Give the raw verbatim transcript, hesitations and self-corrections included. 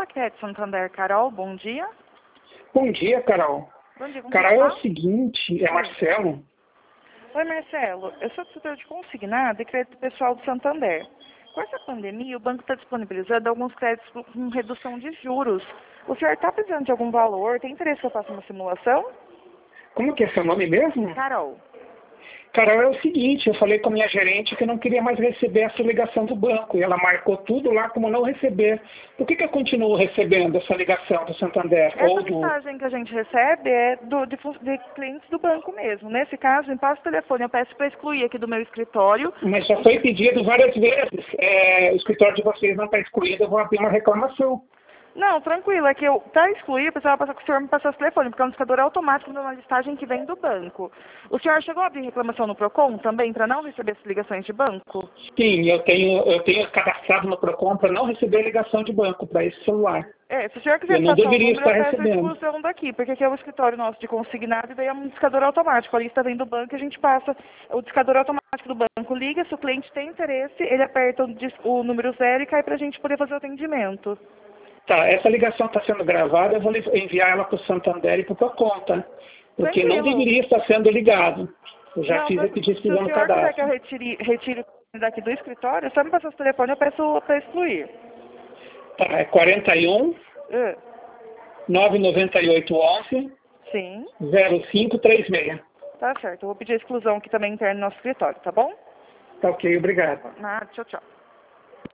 que é de Santander. Carol, bom dia. Bom dia, Carol. Bom dia, como Carol, é tá? o seguinte, é Marcelo. Oi, Marcelo. Eu sou tutor de consignado e crédito pessoal do Santander. Com essa pandemia, o banco está disponibilizando alguns créditos com redução de juros. O senhor está precisando de algum valor? Tem interesse que eu faça uma simulação? Como que é seu nome mesmo? Carol. Carol, é o seguinte, eu falei com a minha gerente que eu não queria mais receber essa ligação do banco. E ela marcou tudo lá como não receber. Por que que eu continuo recebendo essa ligação do Santander? Essa Ou do... mensagem que a gente recebe é do, de, fu- de clientes do banco mesmo. Nesse caso, me passa o telefone, eu peço para excluir aqui do meu escritório. Mas já foi pedido várias vezes. É, o escritório de vocês não está excluído, eu vou abrir uma reclamação. Não, tranquilo, é que eu, para excluir, eu precisava passar com o senhor me passar o telefone, porque é um indicador automático de uma listagem que vem do banco. O senhor chegou a abrir reclamação no PROCON também, para não receber essas ligações de banco? Sim, eu tenho, eu tenho cadastrado no Procon para não receber ligação de banco para esse celular. É, se o senhor quiser Eu me não passar o deveria número, eu estar peço a recebendo. exclusão daqui, porque aqui é o escritório nosso de consignado e daí é um indicador automático. A lista vem do banco e a gente passa o indicador automático do banco. Liga, se o cliente tem interesse, ele aperta o, dis- o número zero e cai para a gente poder fazer o atendimento. Tá, essa ligação está sendo gravada, eu vou li- enviar ela para o Santander e para o Procon, tá? Porque não Tranquilo. deveria estar sendo ligado. Eu já Não, fiz tra- o pedido se o no senhor quiser que eu cadastro. retire, retire o daqui do escritório, é só me passar o telefone, eu peço para excluir. Tá, é quarenta e um, Ah, novecentos e noventa e oito, onze, sim, zero cinco três seis. tá certo. Eu vou pedir a exclusão aqui também interna no nosso escritório, tá bom? Tá ok, obrigado. Nada, tchau, tchau.